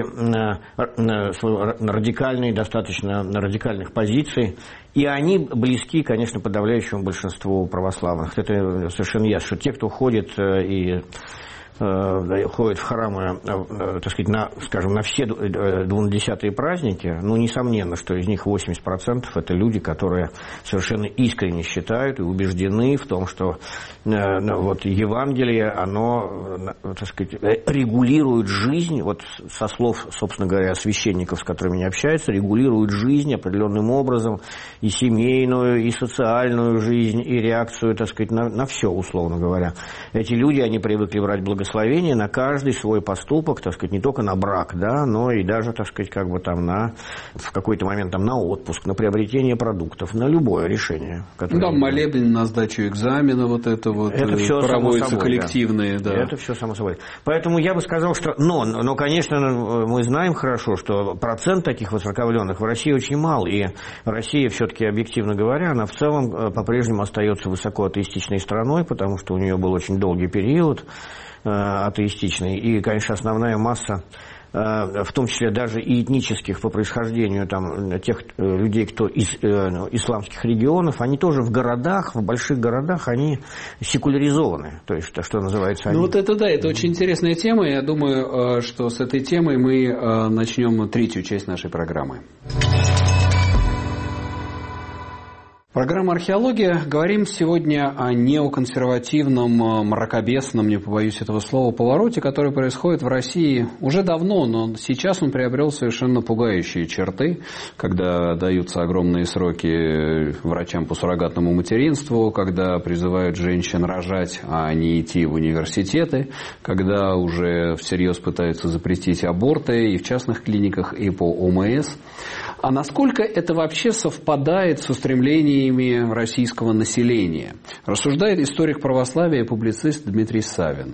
радикальный, достаточно радикальных позиций. И они близки, конечно, подавляющему большинству православных. Это совершенно ясно, что те, кто ходит и ходят в храмы, так сказать, на все 20-е праздники, несомненно, что из них 80% это люди, которые совершенно искренне считают и убеждены в том, что вот Евангелие, оно, так сказать, регулирует жизнь, вот со слов, собственно говоря, священников, с которыми они общаются, регулирует жизнь определенным образом, и семейную, и социальную жизнь, и реакцию, так сказать, на все, условно говоря. Эти люди, они привыкли брать благословение на каждый свой поступок, так сказать, не только на брак, да, но и даже, так сказать, как бы там в какой-то момент там на отпуск, на приобретение продуктов, на любое решение. Да, молебен на сдачу экзамена, вот это вот все проводятся коллективные. Да. Это все само собой. Поэтому я бы сказал, что... Но, конечно, мы знаем хорошо, что процент таких воцерковленных в России очень мал, и Россия, все-таки, объективно говоря, она в целом по-прежнему остается высокоатеистичной страной, потому что у нее был очень долгий период атеистичный, и, конечно, основная масса, в том числе даже и этнических по происхождению там, тех людей, кто из исламских регионов, они тоже в городах, в больших городах, они секуляризованы, то есть, что называется... Они... вот это да, это очень интересная тема, я думаю, что с этой темой мы начнем третью часть нашей программы. Программа «Археология». Говорим сегодня о неоконсервативном, мракобесном, не побоюсь этого слова, повороте, который происходит в России уже давно, но сейчас он приобрел совершенно пугающие черты, когда даются огромные сроки врачам по суррогатному материнству, когда призывают женщин рожать, а не идти в университеты, когда уже всерьез пытаются запретить аборты и в частных клиниках, и по ОМС. А насколько это вообще совпадает с устремлениями российского населения? Рассуждает историк православия и публицист Дмитрий Савин.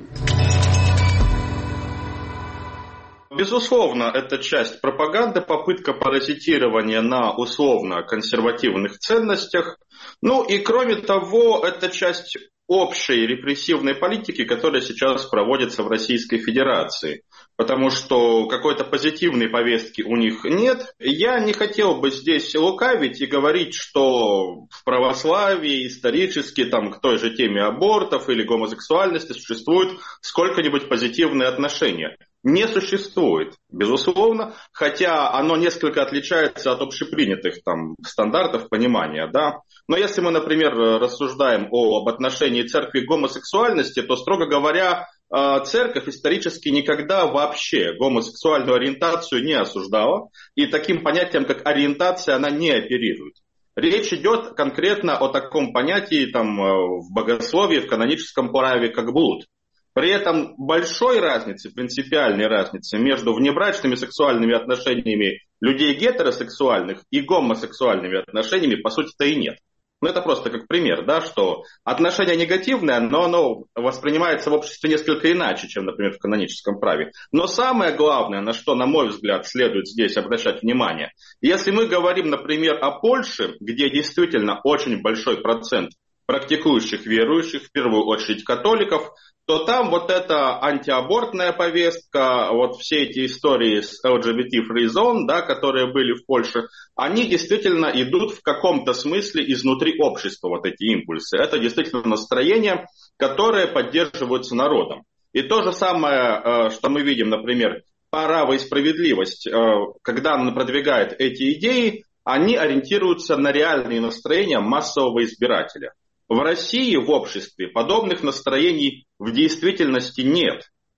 Безусловно, это часть пропаганды, попытка паразитирования на условно-консервативных ценностях. И кроме того, это часть общей репрессивной политики, которая сейчас проводится в Российской Федерации. Потому что какой-то позитивной повестки у них нет. Я не хотел бы здесь лукавить и говорить, что в православии исторически к той же теме абортов или гомосексуальности существуют сколько-нибудь позитивные отношения. Не существует, безусловно, хотя оно несколько отличается от общепринятых стандартов понимания, да. Но если мы, например, рассуждаем об отношении церкви к гомосексуальности, то, строго говоря, церковь исторически никогда вообще гомосексуальную ориентацию не осуждала, и таким понятием, как ориентация, она не оперирует. Речь идет конкретно о таком понятии в богословии, в каноническом праве, как блуд. При этом большой разницы, принципиальной разницы между внебрачными сексуальными отношениями людей гетеросексуальных и гомосексуальными отношениями, по сути-то, и нет. Это просто как пример, да, что отношение негативное, но оно воспринимается в обществе несколько иначе, чем, например, в каноническом праве. Но самое главное, на что, на мой взгляд, следует здесь обращать внимание, если мы говорим, например, о Польше, где действительно очень большой процент практикующих верующих, в первую очередь католиков, то там вот эта антиабортная повестка, вот все эти истории с LGBT-free zone, да, которые были в Польше, они действительно идут в каком-то смысле изнутри общества, вот эти импульсы. Это действительно настроения, которые поддерживаются народом. И то же самое, что мы видим, например, «Право и справедливость», когда она продвигает эти идеи, они ориентируются на реальные настроения массового избирателя. В России, в обществе, подобных настроений в действительности нет.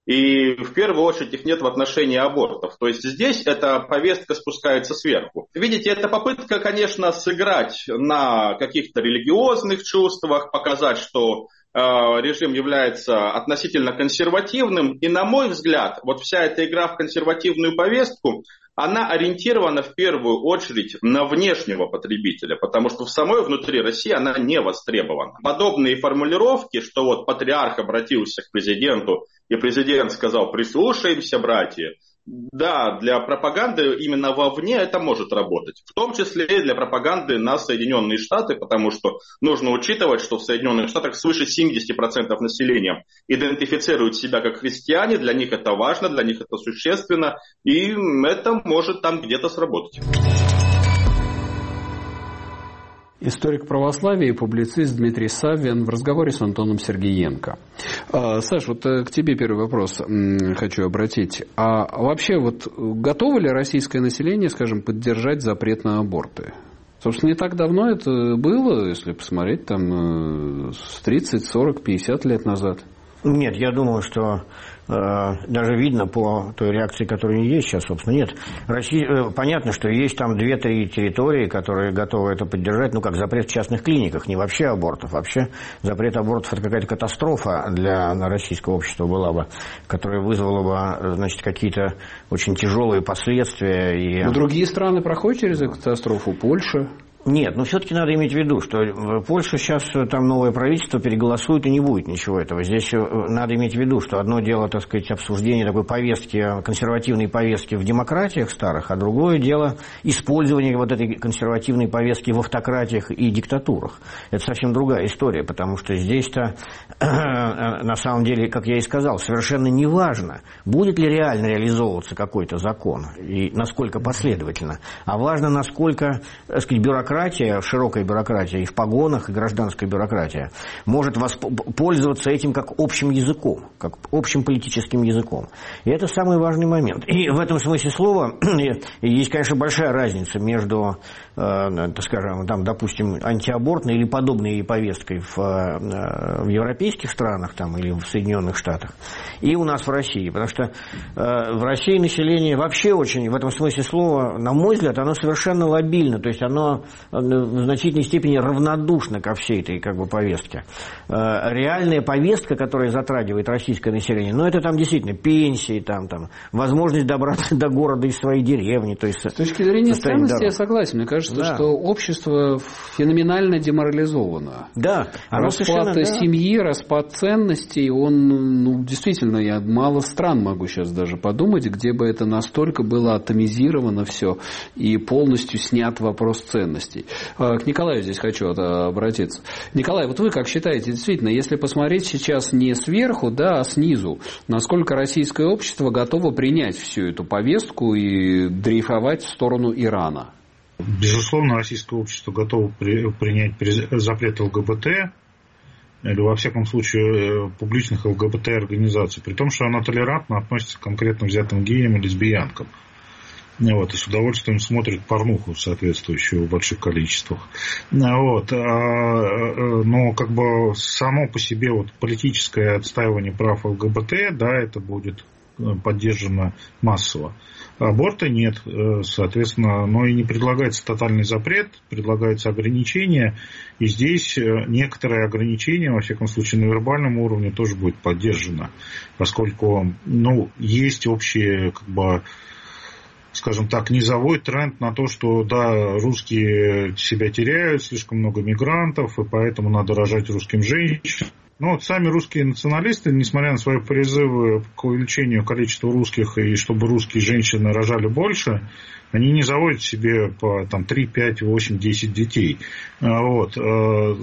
И в первую очередь их нет в отношении абортов. То есть здесь эта повестка спускается сверху. Видите, это попытка, конечно, сыграть на каких-то религиозных чувствах, показать, что режим является относительно консервативным. И, на мой взгляд, вот вся эта игра в консервативную повестку, она ориентирована в первую очередь на внешнего потребителя, потому что в самой внутри России она не востребована. Подобные формулировки, что вот патриарх обратился к президенту, и президент сказал: прислушаемся, братья. Да, для пропаганды именно вовне это может работать. В том числе и для пропаганды на Соединенные Штаты, потому что нужно учитывать, что в Соединенных Штатах свыше 70% населения идентифицируют себя как христиане. Для них это важно, для них это существенно. И это может там где-то сработать. Историк православия и публицист Дмитрий Саввин в разговоре с Антоном Сергеенко. Саш, вот к тебе первый вопрос хочу обратить. А вообще вот готово ли российское население, скажем, поддержать запрет на аборты? Собственно, не так давно это было, если посмотреть, там, с 30, 40, 50 лет назад. Нет, я думаю, что даже видно по той реакции, которая есть сейчас, собственно, нет. Понятно, что есть там 2-3 территории, которые готовы это поддержать, ну, как запрет в частных клиниках, не вообще абортов. Вообще запрет абортов – это какая-то катастрофа для российского общества была бы, которая вызвала бы, значит, какие-то очень тяжелые последствия. И... Но другие страны проходят через эту катастрофу, Польша. Нет, но все-таки надо иметь в виду, что в Польше сейчас там новое правительство переголосует, и не будет ничего этого. Здесь надо иметь в виду, что одно дело, так сказать, обсуждение такой повестки, консервативной повестки в демократиях старых, а другое дело использование вот этой консервативной повестки в автократиях и диктатурах. Это совсем другая история, потому что здесь-то, на самом деле, как я и сказал, совершенно не важно, будет ли реально реализовываться какой-то закон и насколько последовательно, а важно, насколько, так сказать, бюрократия, широкая бюрократия и в погонах, и гражданская бюрократия может пользоваться этим как общим языком, как общим политическим языком. И это самый важный момент. И в этом смысле слова есть, конечно, большая разница между, так скажем, там, допустим, антиабортной или подобной повесткой в европейских странах там, или в Соединенных Штатах и у нас в России. Потому что в России население вообще очень, в этом смысле слова, на мой взгляд, оно совершенно лобильно, то есть оно в значительной степени равнодушно ко всей этой как бы повестке. Реальная повестка, которая затрагивает российское население, ну, это там действительно пенсии, там, возможность добраться до города из своей деревни. То есть, с точки зрения ценности я согласен. Мне кажется, да, что общество феноменально деморализовано. Да. Распад семьи, распад ценностей, он, ну, действительно, я мало стран могу сейчас даже подумать, где бы это настолько было атомизировано все и полностью снят вопрос ценностей. К Николаю здесь хочу обратиться. Николай, вот вы как считаете, действительно, если посмотреть сейчас не сверху, да, а снизу, насколько российское общество готово принять всю эту повестку и дрейфовать в сторону Ирана? Безусловно, российское общество готово принять запрет ЛГБТ, или, во всяком случае, публичных ЛГБТ-организаций, при том, что она толерантно относится к конкретно взятым геям и лесбиянкам. Вот, и с удовольствием смотрит порнуху, соответствующую в больших количествах. Вот, но как бы само по себе вот политическое отстаивание прав ЛГБТ, да, это будет поддержано массово. Аборта нет, соответственно, но и не предлагается тотальный запрет, предлагается ограничение, и здесь некоторые ограничения, во всяком случае на вербальном уровне, тоже будет поддержано, поскольку, ну, есть общие, как бы, скажем так, низовой тренд на то, что, да, русские себя теряют, слишком много мигрантов, и поэтому надо рожать русским женщинам. Но вот сами русские националисты, несмотря на свои призывы к увеличению количества русских и чтобы русские женщины рожали больше, они не заводят себе по там, 3, 5, 8, 10 детей. Вот. Но,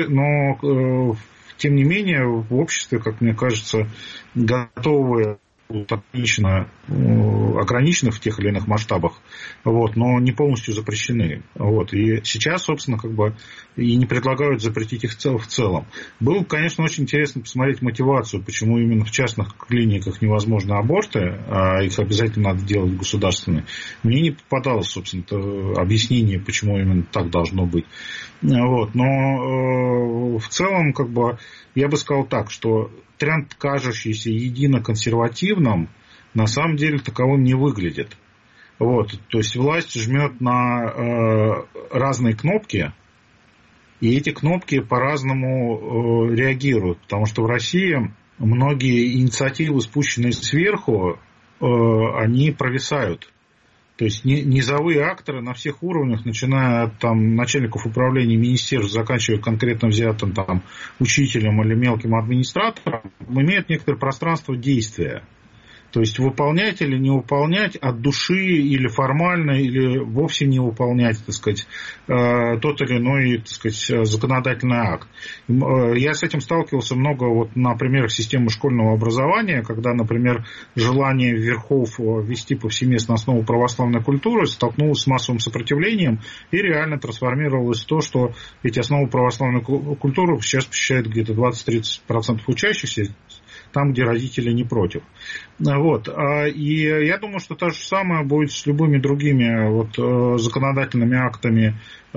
тем не менее, в обществе, как мне кажется, готовы ограничены в тех или иных масштабах, вот, но не полностью запрещены. Вот. И сейчас, собственно, как бы и не предлагают запретить их в целом. Было, конечно, очень интересно посмотреть мотивацию, почему именно в частных клиниках невозможны аборты, а их обязательно надо делать государственные. Мне не попадалось, собственно, объяснение, почему именно так должно быть. Вот. Но в целом, как бы, я бы сказал так, что тренд, кажущийся едино консервативным, на самом деле таковым не выглядит. Вот, то есть власть жмет на разные кнопки, и эти кнопки по-разному реагируют, потому что в России многие инициативы, спущенные сверху, они провисают. То есть низовые акторы на всех уровнях, начиная от начальников управления, министерств, заканчивая конкретно взятым учителем или мелким администратором, имеют некоторое пространство действия. То есть выполнять или не выполнять от души или формально, или вовсе не выполнять, так сказать, тот или иной, так сказать, законодательный акт. Я с этим сталкивался много на примерах системы школьного образования, когда, например, желание верхов ввести повсеместно основу православной культуры столкнулось с массовым сопротивлением и реально трансформировалось в то, что эти основы православной культуры сейчас посещают где-то 20-30% учащихся, там, где родители не против. Вот. И я думаю, что то же самое будет с любыми другими законодательными актами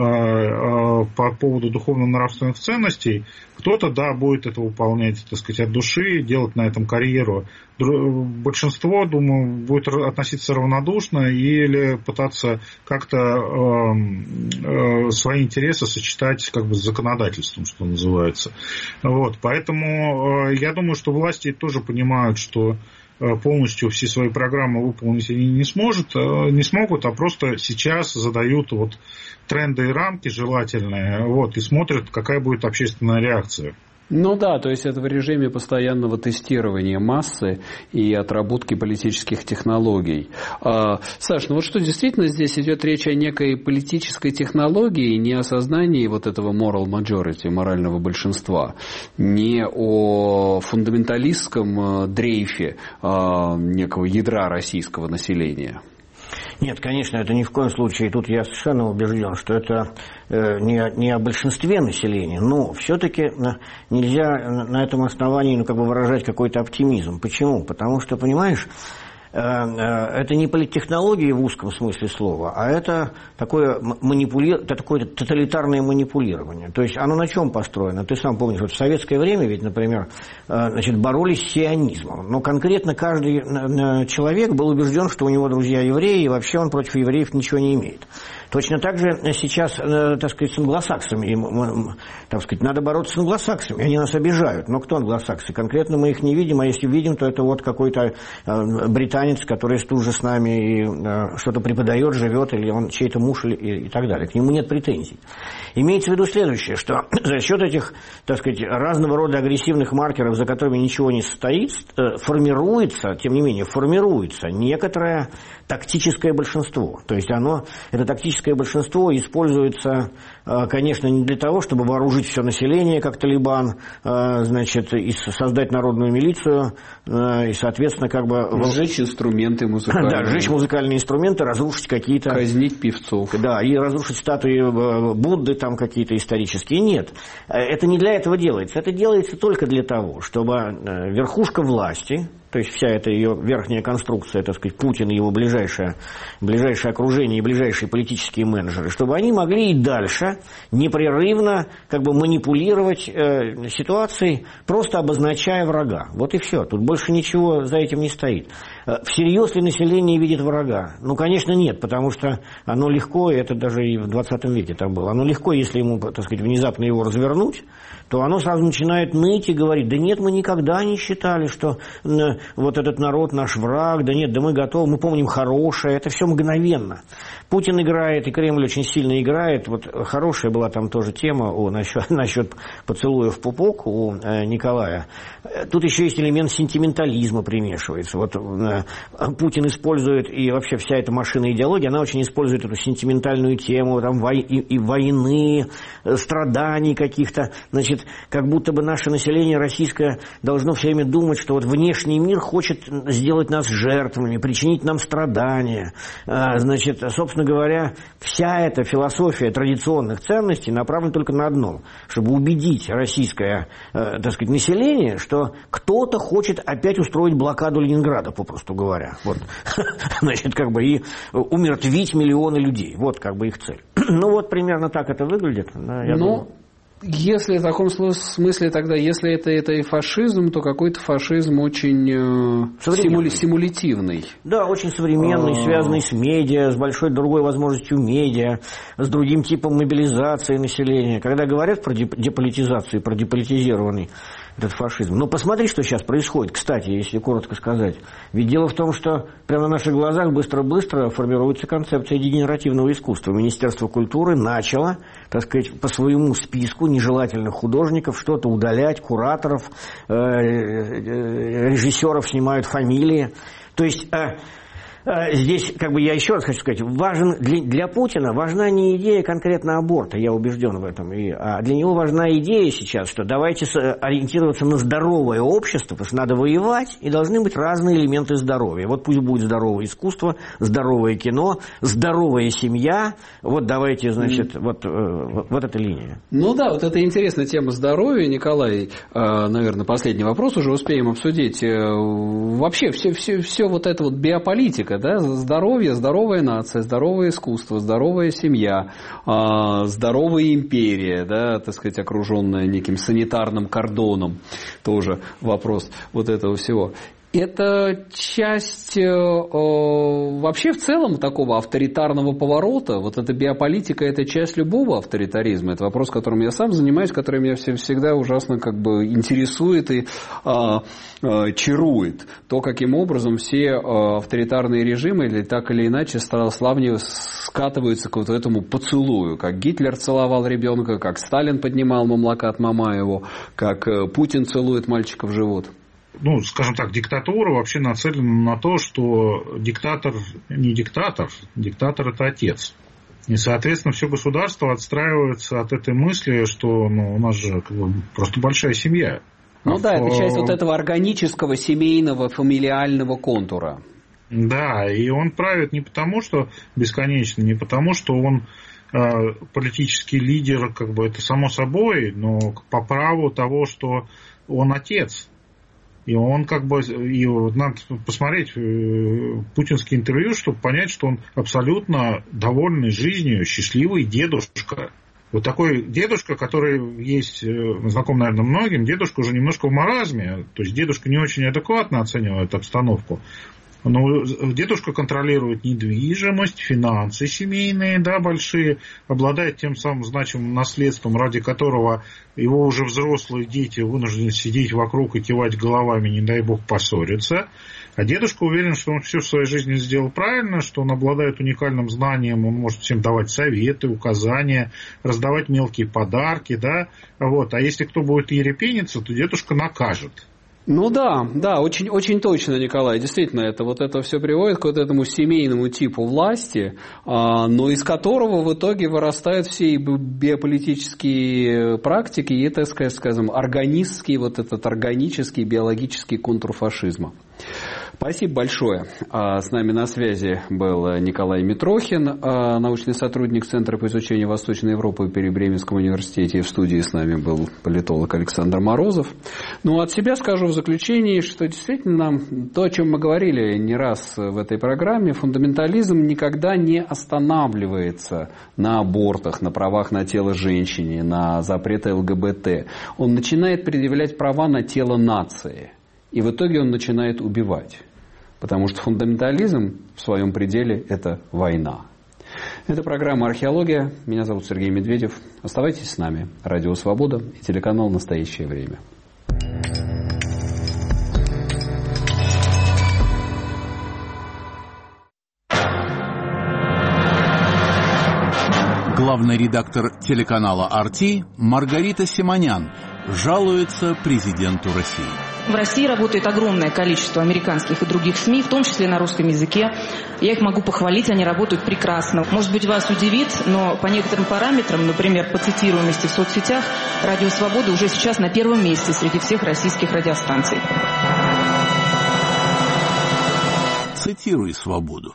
по поводу духовно-нравственных ценностей. Кто-то, будет это выполнять, так сказать, от души, делать на этом карьеру. Большинство, думаю, будет относиться равнодушно или пытаться как-то свои интересы сочетать с законодательством, что называется. Вот. Поэтому я думаю, что власти тоже понимают, что полностью все свои программы выполнить они не смогут, а просто сейчас задают тренды и рамки желательные, и смотрят, какая будет общественная реакция. Ну да, то есть это в режиме постоянного тестирования массы и отработки политических технологий. Саш, что действительно здесь идет речь о некой политической технологии, не о сознании этого moral majority, морального большинства, не о фундаменталистском дрейфе некого ядра российского населения. Нет, конечно, это ни в коем случае. Тут я совершенно убежден, что это не о большинстве населения, но все-таки нельзя на этом основании выражать какой-то оптимизм. Почему? Потому что, понимаешь, это не политтехнологии в узком смысле слова, а это такое тоталитарное манипулирование. То есть оно на чем построено? Ты сам помнишь, в советское время ведь, например, боролись с сионизмом. Но конкретно каждый человек был убежден, что у него друзья евреи, и вообще он против евреев ничего не имеет. Точно так же сейчас, с англосаксами, надо бороться с англосаксами. Они нас обижают. Но кто англосаксы? Конкретно мы их не видим, а если видим, то это какой-то британец, который тут же с нами и что-то преподает, живет, или он чей-то муж, и так далее. К нему нет претензий. Имеется в виду следующее, что за счет этих, разного рода агрессивных маркеров, за которыми ничего не стоит, формируется некоторое тактическое большинство. То есть это тактическое большинство используется, конечно, не для того, чтобы вооружить все население, как Талибан, и создать народную милицию, и, соответственно, сжечь инструменты музыкальные. Да, сжечь музыкальные инструменты, разрушить какие-то... Казнить певцов. Да, и разрушить статуи Будды какие-то исторические. Нет, это не для этого делается. Это делается только для того, чтобы верхушка власти, то есть вся эта ее верхняя конструкция, Путин и его ближайшее окружение и ближайшие политические менеджеры, чтобы они могли и дальше непрерывно манипулировать ситуацией, просто обозначая врага. Вот и все. Тут больше ничего за этим не стоит. Всерьез ли население видит врага? Конечно, нет, потому что оно легко, и это даже и в 20 веке так было, оно легко, если ему, внезапно его развернуть, то оно сразу начинает ныть и говорить: да нет, мы никогда не считали, что этот народ наш враг, да нет, да мы готовы, мы помним хорошее, это все мгновенно. Путин играет, и Кремль очень сильно играет. Хорошая была там тоже тема насчет поцелуя в пупок у Николая. Тут еще есть элемент сентиментализма примешивается. Путин использует, и вообще вся эта машина идеологии, она очень использует эту сентиментальную тему и войны, страданий каких-то. Как будто бы наше население российское должно все время думать, что внешний мир хочет сделать нас жертвами, причинить нам страдания. Собственно говоря, вся эта философия традиционных ценностей направлена только на одно, чтобы убедить российское, население, что кто-то хочет опять устроить блокаду Ленинграда, попросту говоря. И умертвить миллионы людей. Вот их цель. Примерно так это выглядит. Если в таком смысле, тогда, если это и фашизм, то какой-то фашизм очень симулятивный. Да, очень современный, связанный с медиа, с большой другой возможностью медиа, с другим типом мобилизации населения. Когда говорят про деполитизацию, про деполитизированный этот фашизм. Но посмотри, что сейчас происходит, кстати, если коротко сказать. Ведь дело в том, что прямо на наших глазах быстро-быстро формируется концепция дегенеративного искусства. Министерство культуры начало, так сказать, по своему списку нежелательных художников что-то удалять, кураторов, режиссеров снимают фамилии. То есть здесь, как бы я еще раз хочу сказать, для Путина важна не идея конкретно аборта, я убежден в этом, а для него важна идея сейчас, что давайте ориентироваться на здоровое общество, потому что надо воевать, и должны быть разные элементы здоровья. Вот пусть будет здоровое искусство, здоровое кино, здоровая семья, вот давайте, значит, вот эта линия. Ну да, вот это интересная тема здоровья, Николай, наверное, последний вопрос уже успеем обсудить. Вообще, все вот это вот биополитика, да, здоровье, здоровая нация, здоровое искусство, здоровая семья, здоровая империя, да, так сказать, окруженная неким санитарным кордоном, тоже вопрос вот этого всего. Это часть вообще в целом такого авторитарного поворота. Вот эта биополитика – это часть любого авторитаризма. Это вопрос, которым я сам занимаюсь, который меня всегда ужасно как бы интересует и чарует. То, каким образом все авторитарные режимы или так или иначе славнее скатываются к вот этому поцелую. Как Гитлер целовал ребенка, как Сталин поднимал мамлака от Мамаеву, как Путин целует мальчика в живот. Ну, скажем так, диктатура вообще нацелена на то, что диктатор не диктатор, диктатор – это отец. И, соответственно, все государство отстраивается от этой мысли, что у нас же как бы просто большая семья. Ну да, это часть вот этого органического, семейного, фамилиального контура. Да, и он правит не потому, что бесконечно, не потому, что он политический лидер, как бы это само собой, но по праву того, что он отец. И он как бы, и надо посмотреть путинские интервью, чтобы понять, что он абсолютно довольный жизнью, счастливый дедушка. Вот такой дедушка, который есть, знаком, наверное, многим, дедушка уже немножко в маразме, то есть дедушка не очень адекватно оценивает обстановку. Но дедушка контролирует недвижимость, финансы семейные, да, большие, обладает тем самым значимым наследством, ради которого его уже взрослые дети вынуждены сидеть вокруг и кивать головами, не дай бог поссориться. А дедушка уверен, что он все в своей жизни сделал правильно, что он обладает уникальным знанием, он может всем давать советы, указания, раздавать мелкие подарки, да, вот. А если кто будет ерепениться, то дедушка накажет. Ну да, очень, очень точно, Николай, действительно, это все приводит к вот этому семейному типу власти, но из которого в итоге вырастают все биополитические практики и, так скажем, органический, биологический контур фашизма. Спасибо большое. С нами на связи был Николай Митрохин, научный сотрудник Центра по изучению Восточной Европы при Бременском университете. И в студии с нами был политолог Александр Морозов. Ну, от себя скажу в заключении, что действительно то, о чем мы говорили не раз в этой программе, фундаментализм никогда не останавливается на абортах, на правах на тело женщины, на запреты ЛГБТ. Он начинает предъявлять права на тело нации. И в итоге он начинает убивать. Потому что фундаментализм в своем пределе – это война. Это программа «Археология». Меня зовут Сергей Медведев. Оставайтесь с нами. Радио «Свобода» и телеканал «Настоящее время». Главный редактор телеканала «Арти» Маргарита Симонян жалуется президенту России. В России работает огромное количество американских и других СМИ, в том числе на русском языке. Я их могу похвалить, они работают прекрасно. Может быть, вас удивит, но по некоторым параметрам, например, по цитируемости в соцсетях, «Радио Свобода» уже сейчас на первом месте среди всех российских радиостанций. Цитируй «Свободу».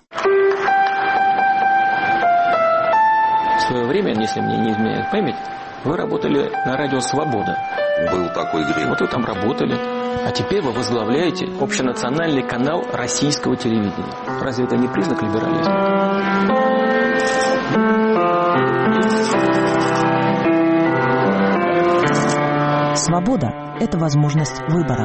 В свое время, если мне не изменяет память, вы работали на радио «Свобода». Был такой грех. Вот вы там работали. А теперь вы возглавляете общенациональный канал российского телевидения. Разве это не признак либерализма? Свобода – это возможность выбора.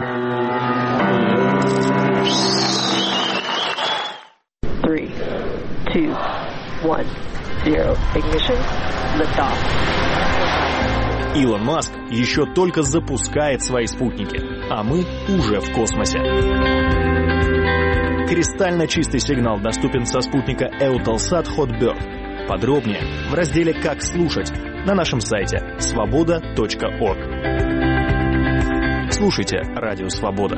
3, 2, 1, 0. Ignition. Liftoff. Илон Маск еще только запускает свои спутники, а мы уже в космосе. Кристально чистый сигнал доступен со спутника Eutelsat Hotbird. Подробнее в разделе «Как слушать» на нашем сайте svoboda.org. Слушайте Радио Свобода.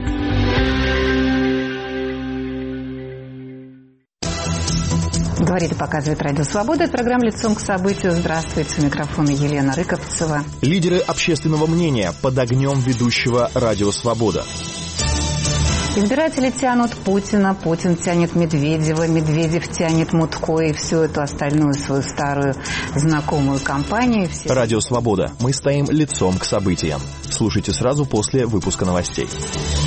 Говорит и показывает Радио Свобода. Это программа «Лицом к событию». Здравствуйте. У микрофона Елена Рыковцева. Лидеры общественного мнения под огнем ведущего Радио Свобода. Избиратели тянут Путина, Путин тянет Медведева, Медведев тянет Мутко и всю эту остальную свою старую знакомую компанию. Радио Свобода. Мы стоим лицом к событиям. Слушайте сразу после выпуска новостей.